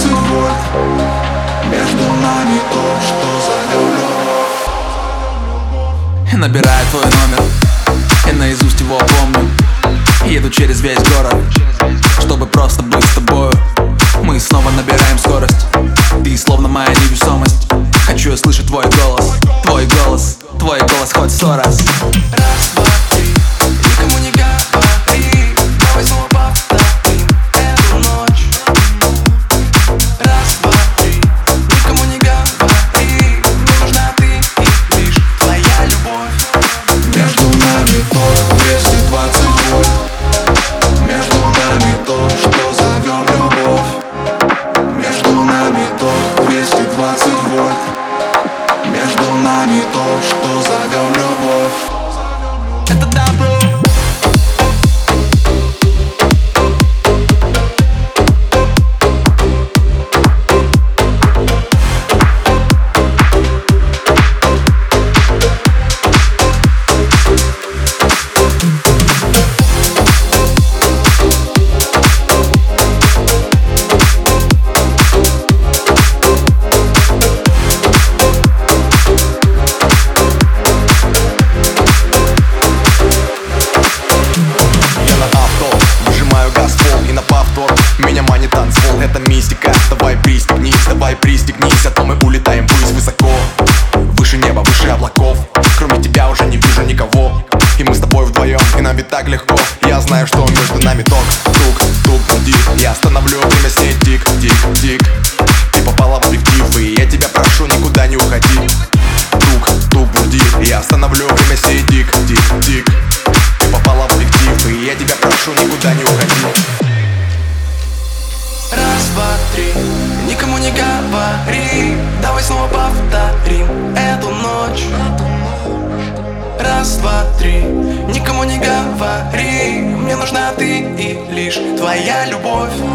20 вольт. Между нами то, что зовем любовь. Набираю твой номер и наизусть его помню. Еду через весь город, чтобы просто быть с тобою. Мы снова набираем скорость, ты словно моя невесомость. Хочу я слышать твой голос, твой голос, твой голос хоть 100 раз. Раз, два, три, никому не говори. Давай снова повторим эту ночь. Раз, два, три, никому не говори. Мне нужна ты и лишь твоя любовь. Между нами то 220 вольт. Между нами то, что зовем любовь. Между нами то 220 вольт. Между нами то, что зовем любовь. Это добро. Меня манит танцпол, это мистика. Давай пристегнись, а то мы улетаем ввысь высоко. Выше неба, выше облаков. Кроме тебя уже не вижу никого. И мы с тобой вдвоем, и нам ведь так легко. Я знаю, что между нами ток, тук, тук, буди. Я остановлю время с ней тик, тик, тик. Ты попала в объектив, и я тебя прошу, никуда не уходи. Тук, тук, буди. Я остановлю время с ней тик, тик, тик. Ты попала в объектив, и я тебя прошу, никуда не уходи. Раз, два, три, никому не говори. Давай снова повторим эту ночь. Раз, два, три, никому не говори. Мне нужна ты и лишь твоя любовь.